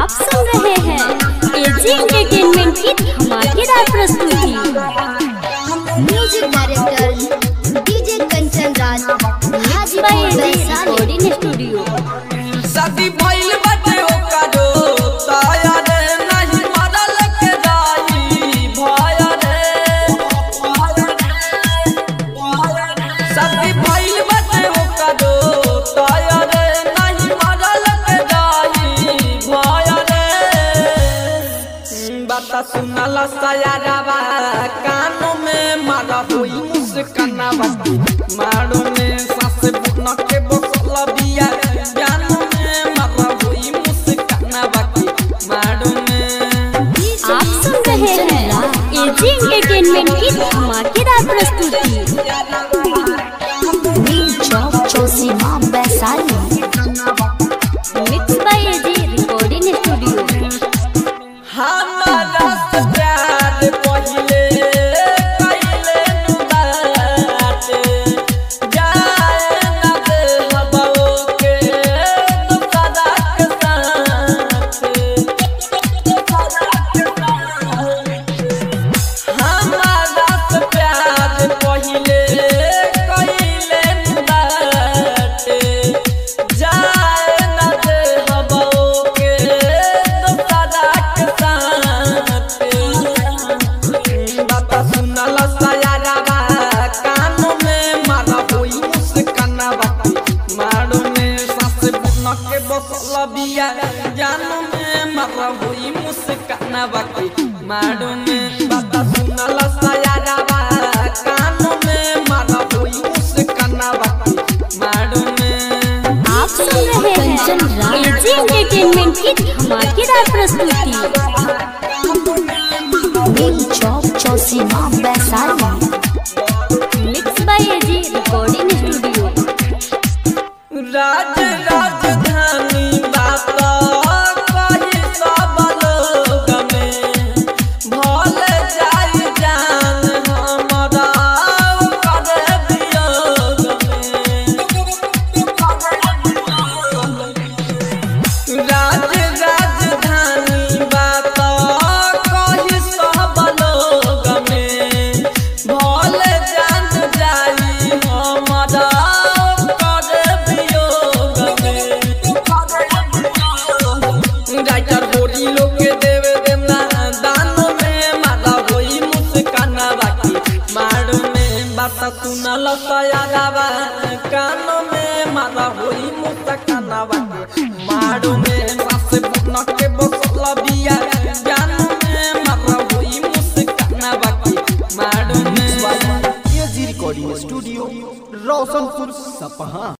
आप सुन रहे हैं एजी एंटरटेनमेंट की धमाकेदार प्रस्तुति। Music director DJ Kanchan Raj Hajipur recording studio. शादी भइल बाटे ओकरो ताया रे नहीं मरल के दाई भाया रे। शादी भइल बाटे ओकरो ताया रे नहीं मरल के दाई भाया रे। बात सुनला सायारावा कानों में मारा हुई मुस्कानावा मारो ने सास बुना के बसला बिया जानों में मारा हुई मुस्कानावा मारो ने। आप सुन रहे हैं एजी एंटरटेनमेंट की धमाकेदार प्रस्तुति। Chausima Vaishali mix by AG recording studio. हमारा से प्यार पहिले कइले नु बाटे जाए ना दे हबो के दुखदा के साथ। हमारा से प्यार पहिले कइले नु बाटे जाए ना दे हबो के दुखदा के साथ। बात सुनला सायारावा कानों में मारा हुई मुस्कानावा मारो ने सास बुना के बसला बिया जानों में मारा हुई मुस्कानावा मारो ने। बात सुनला सायारावा कानों में मारा हुई मुस्कानावा मारो ने। आप सुन रहे हैं एजी एंटरटेनमेंट की धमाकेदार प्रस्तुति। Chausima Vaishali mix by AG recording studio. राज राजधानी बात कही सब लोग में भल जाई जान हमरा कर वियोग में। राज राजधानी बात कही सब लोग में भल जान जाई हमरा कर वियोग में। राइटर होरी लोग के देवे देना दानों में मारा होई मुस्कानावा मारो में। बात सुनल सायारावा कानों में मारा होई मुस्कानावा मारो में। सास बुना के बसला बिया जानों में मारा होई मुस्कानावा मारो में। एजी रिकॉर्डिंग स्टूडियो रोशनपुर सपहा।